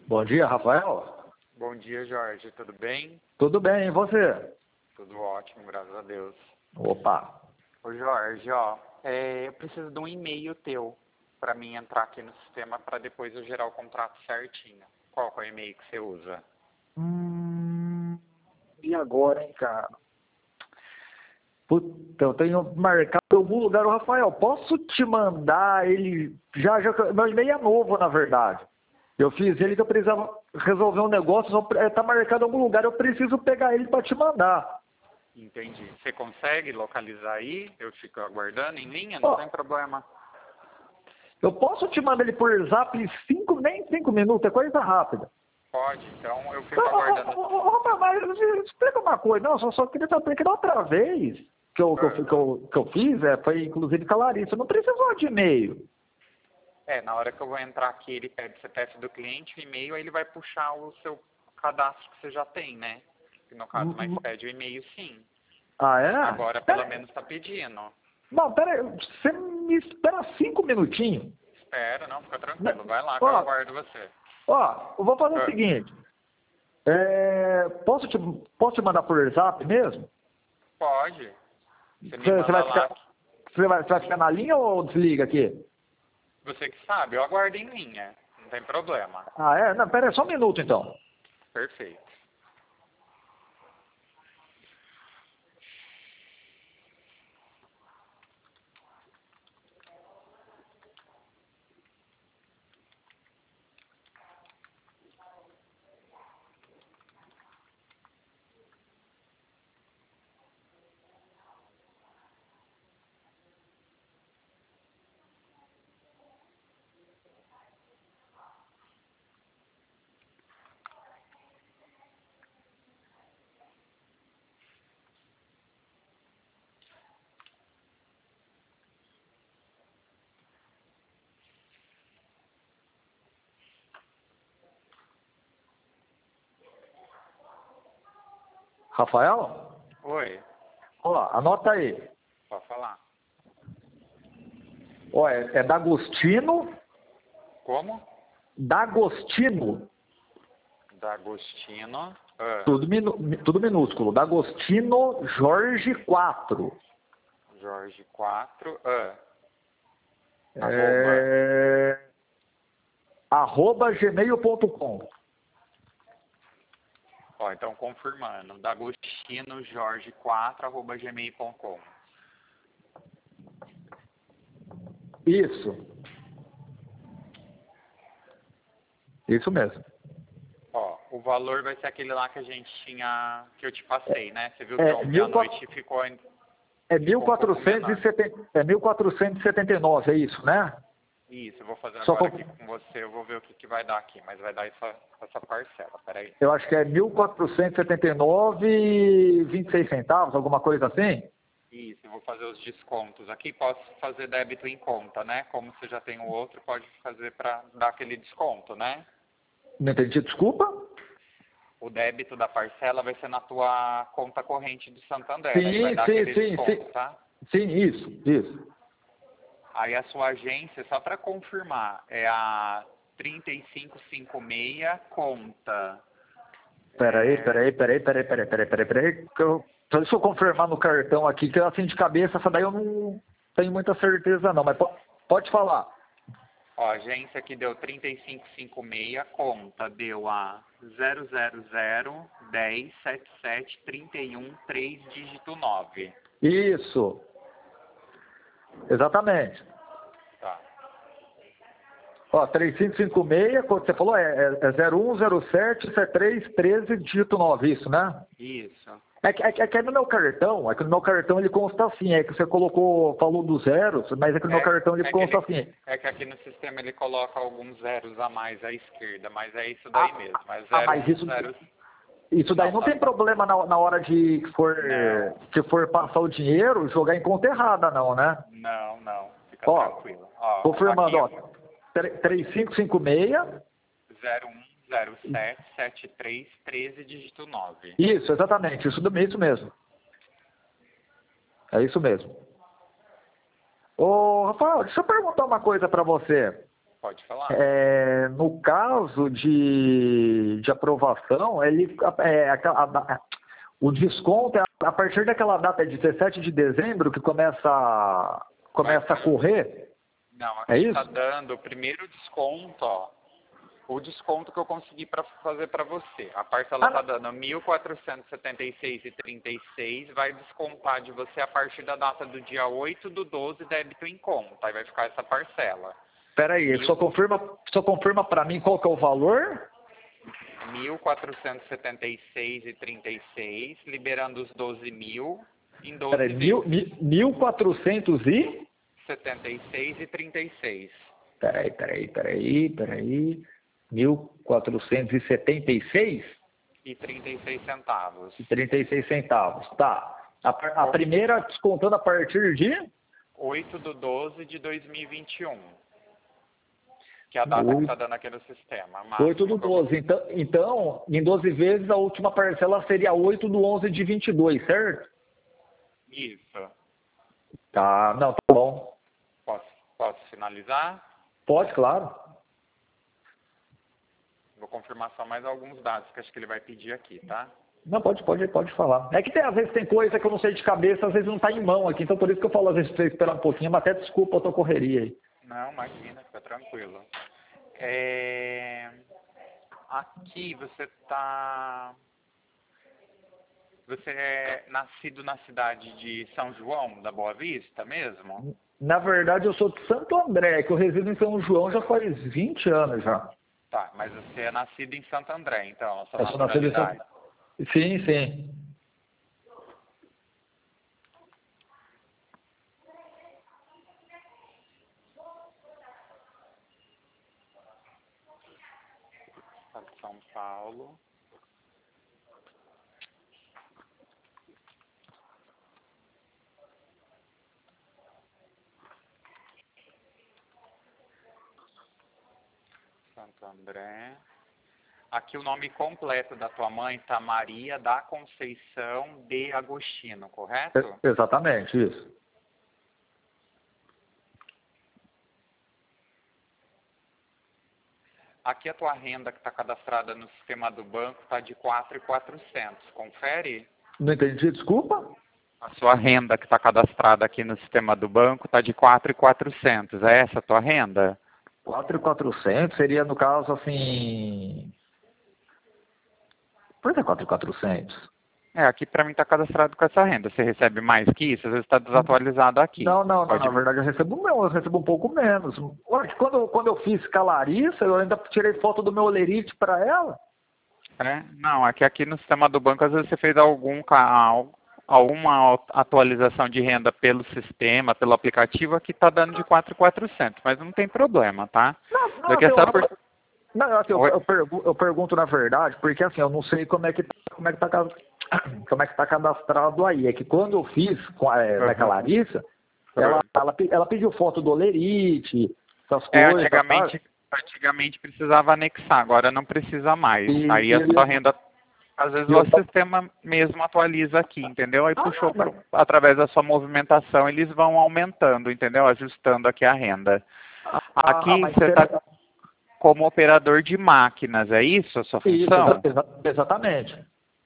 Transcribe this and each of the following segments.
Bom dia, Rafael. Bom dia, Jorge. Tudo bem? Tudo bem, e você? Tudo ótimo, graças a Deus. Opa. Ô, Jorge, eu preciso de um e-mail teu para mim entrar aqui no sistema para depois eu gerar o contrato certinho. Qual que é o e-mail que você usa? E agora, hein, cara? Puta, eu tenho marcado em algum lugar. O Rafael, posso te mandar ele... Já, meu e-mail é novo, na verdade. Eu fiz ele que eu precisava resolver um negócio, só tá marcado em algum lugar, eu preciso pegar ele para te mandar. Entendi. Você consegue localizar aí? Eu fico aguardando em linha, não tem problema. Eu posso te mandar ele por zap em nem 5 minutos, é coisa rápida. Pode, então eu fico aguardando. Mas explica uma coisa, não, só queria saber que da outra vez que eu fiz, foi inclusive com a Larissa, não precisou de e-mail. Na hora que eu vou entrar aqui, ele pede CPF do cliente, o e-mail, aí ele vai puxar o seu cadastro que você já tem, né? Que no caso, mas pede o e-mail sim. Ah, é? Agora pelo menos tá pedindo. Não, pera aí, você me espera 5 minutinhos. Espera, não, fica tranquilo. Vai lá que eu aguardo você. Eu vou fazer o seguinte. Posso te mandar por zap mesmo? Pode. Você vai ficar na linha ou desliga aqui? Você que sabe, eu aguardo em linha. Não tem problema. Ah, é? Não, pera aí, só um minuto então. Perfeito. Rafael? Oi. Anota aí. Pode falar. É D'Agostino. Como? D'Agostino. D'Agostino. Tudo minúsculo. D'Agostino Jorge 4. Jorge 4. Arroba gmail.com. Então confirmando. D'Agostino Jorge 4 @gmail.com. Isso. Isso mesmo. O valor vai ser aquele lá que a gente tinha, que eu te passei, né? Você viu que ontem à noite ficou... É 1479, é isso, né? Isso, eu vou fazer agora aqui com você, eu vou ver o que vai dar aqui, mas vai dar essa parcela, peraí. Eu acho que é 1.479,26 centavos, alguma coisa assim? Isso, eu vou fazer os descontos aqui, posso fazer débito em conta, né? Como você já tem o outro, pode fazer para dar aquele desconto, né? Não entendi, desculpa? O débito da parcela vai ser na tua conta corrente do Santander, sim, aí vai dar aquele desconto, tá? Sim, isso. Aí a sua agência, só para confirmar, é a 3556 conta. Peraí. Deixa eu confirmar no cartão aqui, que assim de cabeça, essa daí eu não tenho muita certeza não, mas pode falar. A agência que deu 3556, conta deu a 000107731 3 dígito 9. Isso. Exatamente. Tá. 3556, quando você falou, é 01077313 dígito 9, isso, né? Isso. É que no meu cartão, ele consta assim, é que você falou dos zeros, mas é que no meu cartão ele consta assim. É que aqui no sistema ele coloca alguns zeros a mais à esquerda, mas é isso daí mesmo. Mas isso daí não tem problema na hora de que for passar o dinheiro, jogar em conta errada não, né? Não, fica tranquilo. Confirmando, 3556 01077313 dígito 9. Isso, exatamente, isso mesmo. É isso mesmo. Ô, Rafael, deixa eu perguntar uma coisa pra você. Pode falar. No caso de aprovação, o desconto é a partir daquela data de 17 de dezembro que começa a correr. Não, É aqui isso? está dando o primeiro desconto, ó. O desconto que eu consegui fazer para você. A parcela está dando R$ 1.476,36. Vai descontar de você a partir da data do dia 8/12, débito em conta. Aí vai ficar essa parcela. Peraí, só confirma para mim qual que é o valor? R$ 1.476,36, liberando os 12 mil em 12 Peraí, vezes. 1.400 e... 76,36. Peraí. 1.476? E 36 centavos. E 36 centavos. Tá. A primeira descontando a partir de... 8/12 de 2021. Que é a data que está dando aqui no sistema. 8/12. Então, em 12 vezes, a última parcela seria 8/11 de 22, certo? Isso. Tá, não, tá bom. Posso finalizar? Pode, claro. Vou confirmar só mais alguns dados que acho que ele vai pedir aqui, tá? Não, pode falar. É que às vezes tem coisa que eu não sei de cabeça, às vezes não está em mão aqui, então por isso que eu falo às vezes para você esperar um pouquinho, mas até desculpa a tua correria aí. Não, imagina, fica tranquilo. Aqui você é nascido na cidade de São João, da Boa Vista mesmo? Na verdade, eu sou de Santo André, que eu resido em São João já faz 20 anos já. Tá, mas você é nascido em Santo André, então, a sua Eu sou nascido em nacionalidade. Sim, sim. Estado de São Paulo. Santo André. Aqui o nome completo da tua mãe tá Maria da Conceição de Agostinho, correto? Exatamente, isso. Aqui a tua renda que está cadastrada no sistema do banco está de 4.400. Confere? Não entendi, desculpa? A sua renda que está cadastrada aqui no sistema do banco está de 4.400. É essa a tua renda? 4.400 seria, no caso, assim... Por que 4.400? Aqui para mim está cadastrado com essa renda. Você recebe mais que isso? Às vezes está desatualizado aqui. Não, na verdade eu recebo um pouco menos. Quando eu fiz com a Larissa, eu ainda tirei foto do meu olerite para ela. Não, é que aqui no sistema do banco, às vezes você fez alguma atualização de renda pelo sistema, pelo aplicativo, aqui está dando de 4.400, mas não tem problema, tá? Eu pergunto na verdade, porque assim, eu não sei como é que tá cadastrado aí. É que quando eu fiz com a Larissa, ela pediu foto do olerite, essas coisas. Antigamente precisava anexar, agora não precisa mais. Aí a sua renda, às vezes o sistema mesmo atualiza aqui, entendeu? Aí puxou através da sua movimentação, eles vão aumentando, entendeu? Ajustando aqui a renda. Aqui você está como operador de máquinas, é isso a sua função? Exatamente.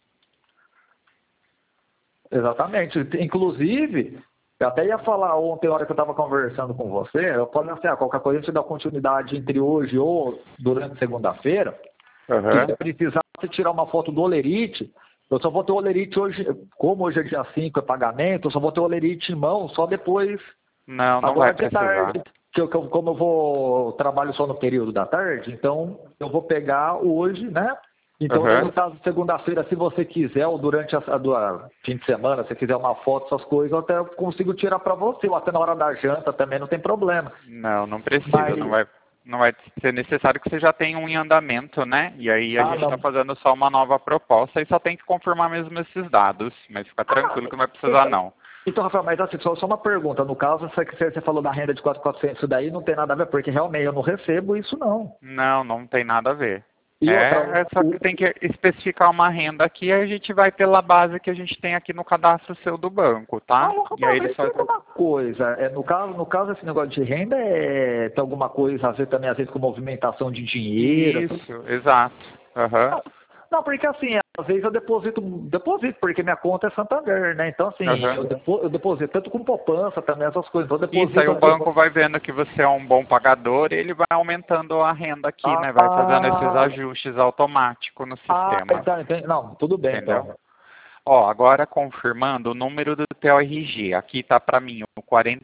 Inclusive, eu até ia falar ontem, na hora que eu estava conversando com você, eu falei assim, qualquer coisa a gente dá continuidade entre hoje ou durante segunda-feira. Se você precisar tirar uma foto do olerite, eu só vou ter o olerite hoje, como hoje é dia 5, é pagamento, eu só vou ter o olerite em mão só depois. Não vai precisar. Tarde, como eu trabalho só no período da tarde, então eu vou pegar hoje, né? Então, no caso, segunda-feira, se você quiser, ou durante a fim de semana, se quiser uma foto, essas coisas, eu até consigo tirar para você, ou até na hora da janta também, não tem problema. Não precisa, não vai ser necessário que você já tenha um em andamento, né? E aí a gente está fazendo só uma nova proposta e só tem que confirmar mesmo esses dados, mas fica tranquilo que não vai precisar não. Então, Rafael, mas assim, só uma pergunta. No caso, você falou da renda de 4.400, isso daí não tem nada a ver, porque realmente eu não recebo isso, não. Não tem nada a ver. E outra, Só que tem que especificar uma renda aqui e a gente vai pela base que a gente tem aqui no cadastro seu do banco, tá? E aí ele só... uma coisa, no caso esse negócio de renda tem alguma coisa a ver também, às vezes, com movimentação de dinheiro? Isso, exato. Uhum. Não, porque assim, às vezes eu deposito, porque minha conta é Santander, né? Então, assim, eu deposito tanto com poupança também, essas coisas. Então, Isso, aí o banco vai vendo que você é um bom pagador e ele vai aumentando a renda aqui, né? Vai fazendo esses ajustes automáticos no sistema. Não, tudo bem, entendeu? então. Ó, agora confirmando o número do teu RG. Aqui tá para mim o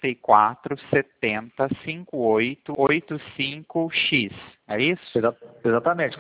44705885X. É isso? Exatamente,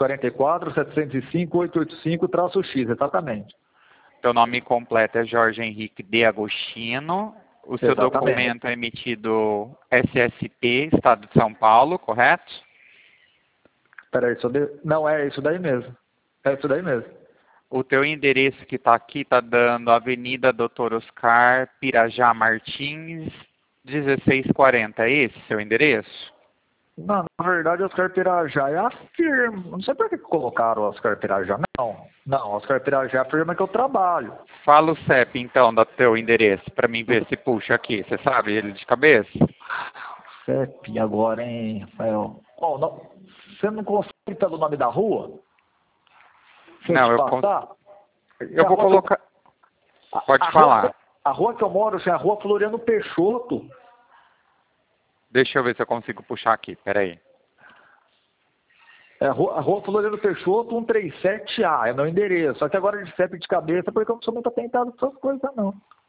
44-705-885-X, exatamente. Teu nome completo é Jorge Henrique de Agostino. O seu documento é emitido SSP, Estado de São Paulo, correto? Peraí, não, é isso daí mesmo. É isso daí mesmo. O teu endereço que está aqui está dando Avenida Doutor Oscar Pirajá Martins, 1640. É esse seu endereço? Não, na verdade, Oscar Pirajá é a firma. Não sei por que colocaram Oscar Pirajá. Não, Oscar Pirajá é a firma que eu trabalho. Fala o CEP, então, do teu endereço, para mim ver se puxa aqui. Você sabe ele de cabeça? CEP agora, hein, Rafael? Não, você não consegue pelo nome da rua? Não, eu vou colocar... Pode falar. A rua que eu moro é a Rua Floriano Peixoto. Deixa eu ver se eu consigo puxar aqui, peraí. É a Rua Floriano Peixoto, 137A, é meu endereço. Só que agora de CEP de cabeça, porque eu não sou muito atentado com essas coisas, não.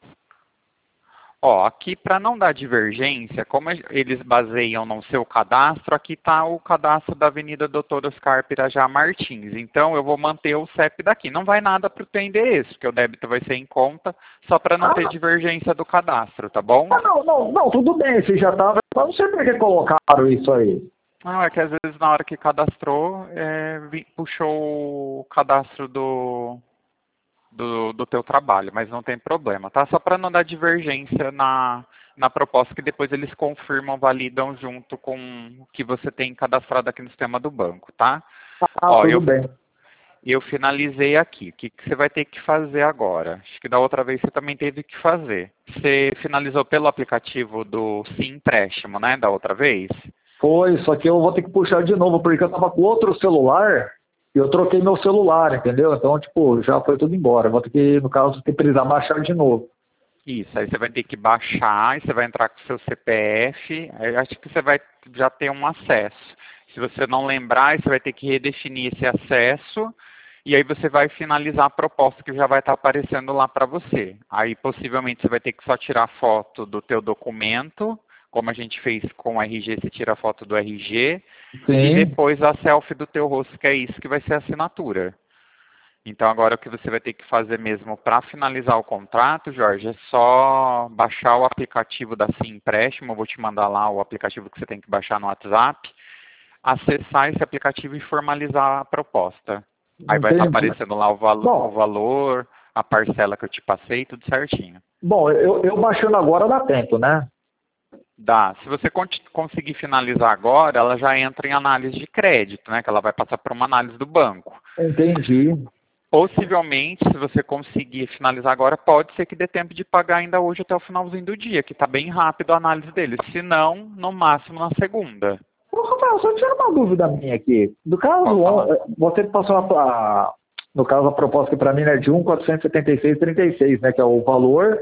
Ó, aqui para não dar divergência, como eles baseiam no seu cadastro, aqui está o cadastro da Avenida Doutor Oscar Pirajá Martins. Então eu vou manter o CEP daqui. Não vai nada para o teu endereço, porque o débito vai ser em conta, só para não ter divergência do cadastro, tá bom? Não, tudo bem, se já estava. Eu não sei por que colocaram isso aí. Não, é que às vezes na hora que cadastrou, puxou o cadastro do teu trabalho, mas não tem problema, tá? Só para não dar divergência na proposta, que depois eles confirmam, validam junto com o que você tem cadastrado aqui no sistema do banco, tá? Tudo bem. Eu finalizei aqui. O que você vai ter que fazer agora? Acho que da outra vez você também teve que fazer. Você finalizou pelo aplicativo do Sim Empréstimo, né? Da outra vez? Foi, só que eu vou ter que puxar de novo, porque eu tava com outro celular e eu troquei meu celular, entendeu? Então, tipo, já foi tudo embora. Eu vou ter que, no caso, precisar baixar de novo. Isso, aí você vai ter que baixar, e você vai entrar com o seu CPF, aí acho que você vai já ter um acesso. Se você não lembrar, você vai ter que redefinir esse acesso, e aí você vai finalizar a proposta que já vai estar aparecendo lá para você. Aí, possivelmente, você vai ter que só tirar foto do teu documento, como a gente fez com o RG, você tira a foto do RG, Sim. E depois a selfie do teu rosto, que é isso que vai ser a assinatura. Então agora o que você vai ter que fazer mesmo para finalizar o contrato, Jorge, é só baixar o aplicativo da Sim Empréstimo, eu vou te mandar lá o aplicativo que você tem que baixar no WhatsApp, acessar esse aplicativo e formalizar a proposta. Aí vai estar aparecendo lá o valor, a parcela que eu te passei, tudo certinho. Bom, eu baixando agora dá tempo, né? Dá. Se você conseguir finalizar agora, ela já entra em análise de crédito, né? Que ela vai passar por uma análise do banco. Entendi. Possivelmente, se você conseguir finalizar agora, pode ser que dê tempo de pagar ainda hoje até o finalzinho do dia, que está bem rápido a análise dele. Se não, no máximo na segunda. Rafael, só tinha uma dúvida minha aqui. No caso, você passou no caso, a proposta para mim é de 1.476,36, né? Que é o valor.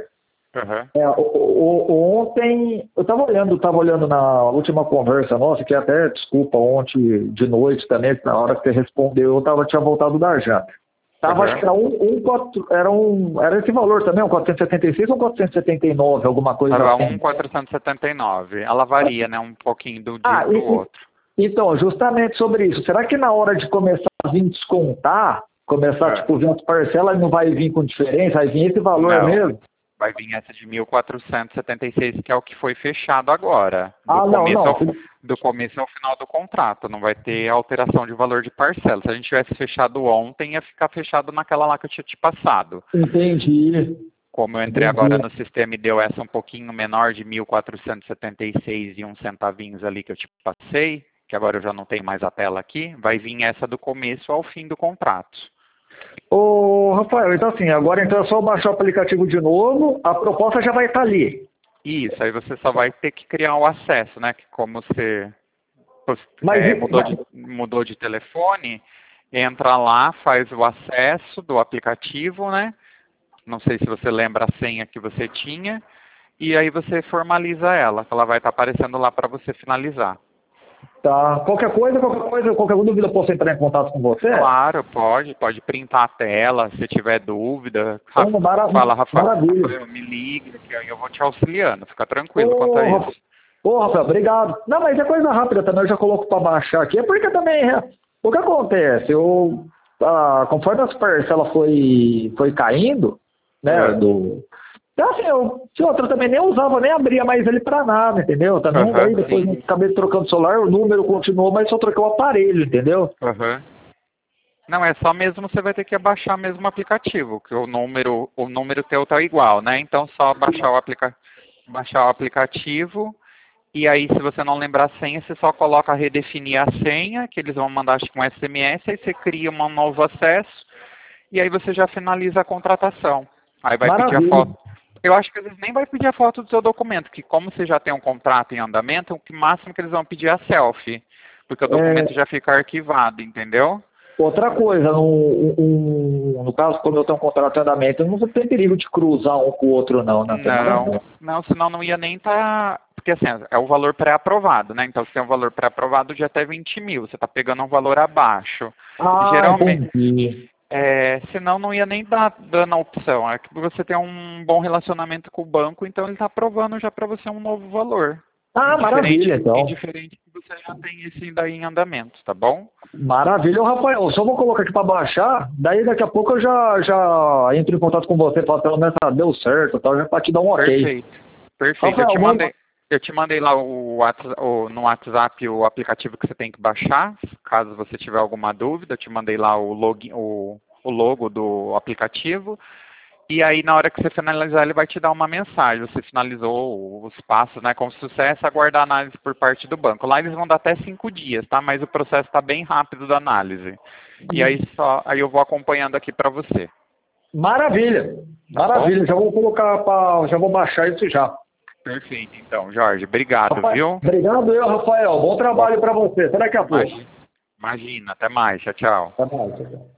Uhum. Ontem, eu estava olhando na última conversa nossa, que até, desculpa, ontem de noite também, na hora que você respondeu, tinha voltado da janta. Acho que era esse valor também, 476 ou 479, alguma coisa assim? 1.479. Ela varia, né, um pouquinho do dia para o outro. Então, justamente sobre isso. Será que na hora de começar a vir descontar, tipo, vir as parcelas, não vai vir com diferença? Vai vir esse valor mesmo? Vai vir essa de 1.476, que é o que foi fechado agora. Do começo ao final do contrato. Não vai ter alteração de valor de parcela. Se a gente tivesse fechado ontem, ia ficar fechado naquela lá que eu tinha te passado. Entendi. Como eu entrei agora no sistema e deu essa um pouquinho menor de 1.476 e uns centavinhos ali que eu te passei, que agora eu já não tenho mais a tela aqui, vai vir essa do começo ao fim do contrato. Ô, Rafael, então assim, agora então é só baixar o aplicativo de novo, a proposta já vai estar ali. Isso, aí você só vai ter que criar o acesso, né? Que como você Mas, mudou de telefone, entra lá, faz o acesso do aplicativo, né? Não sei se você lembra a senha que você tinha, e aí você formaliza ela, que ela vai estar aparecendo lá para você finalizar. tá, qualquer dúvida, eu posso entrar em contato com você? Claro, pode printar a tela, se tiver dúvida. Fala, Rafael, me liga, que aí eu vou te auxiliando, fica tranquilo quanto a isso. Ô, Rafael, obrigado. Não, mas é coisa rápida também, eu já coloco para baixar aqui. É porque também, o que acontece, conforme as parcelas foi caindo, né, então, assim, eu também nem usava, nem abria mais ele para nada, entendeu? Também aí depois acabei trocando o celular, o número continuou, mas só troquei o aparelho, entendeu? Não, é só mesmo, você vai ter que abaixar mesmo o aplicativo, que o número teu tá igual, né? Então só baixar o aplicativo, e aí se você não lembrar a senha, você só coloca redefinir a senha, que eles vão mandar acho que um SMS, aí você cria um novo acesso, e aí você já finaliza a contratação. Aí vai pedir a foto. Eu acho que eles nem vai pedir a foto do seu documento, que como você já tem um contrato em andamento, o máximo que eles vão pedir é a selfie, porque o documento já fica arquivado, entendeu? Outra coisa, no caso, quando eu tenho um contrato em andamento, não tem perigo de cruzar um com o outro, não, né? Não, senão não ia nem estar... Porque assim, é o valor pré-aprovado, né? Então, se tem um valor pré-aprovado de até 20 mil, você está pegando um valor abaixo. Geralmente... Entendi. Senão não ia nem dar dando a opção. É que você tem um bom relacionamento com o banco, então ele está aprovando já para você um novo valor. Maravilha, então. Indiferente que você já tem esse daí em andamento, tá bom? Maravilha, Rafael. Só vou colocar aqui para baixar, daí daqui a pouco eu já entro em contato com você, falo pelo menos deu certo, tá? Já para te dar um ok. Perfeito. Rafael, eu te mandei lá no WhatsApp o aplicativo que você tem que baixar. Caso você tiver alguma dúvida, eu te mandei lá o logo do aplicativo. E aí, na hora que você finalizar, ele vai te dar uma mensagem. Você finalizou os passos, né? Com sucesso, aguardar a análise por parte do banco. Lá eles vão dar até 5 dias, tá? Mas o processo está bem rápido da análise. E aí eu vou acompanhando aqui para você. Maravilha. Já vou já vou baixar isso já. Perfeito, então, Jorge. Obrigado, viu? Obrigado Rafael. Bom trabalho para você. Até daqui a pouco. Imagina. Até mais. Tchau, tchau. Até mais, tchau.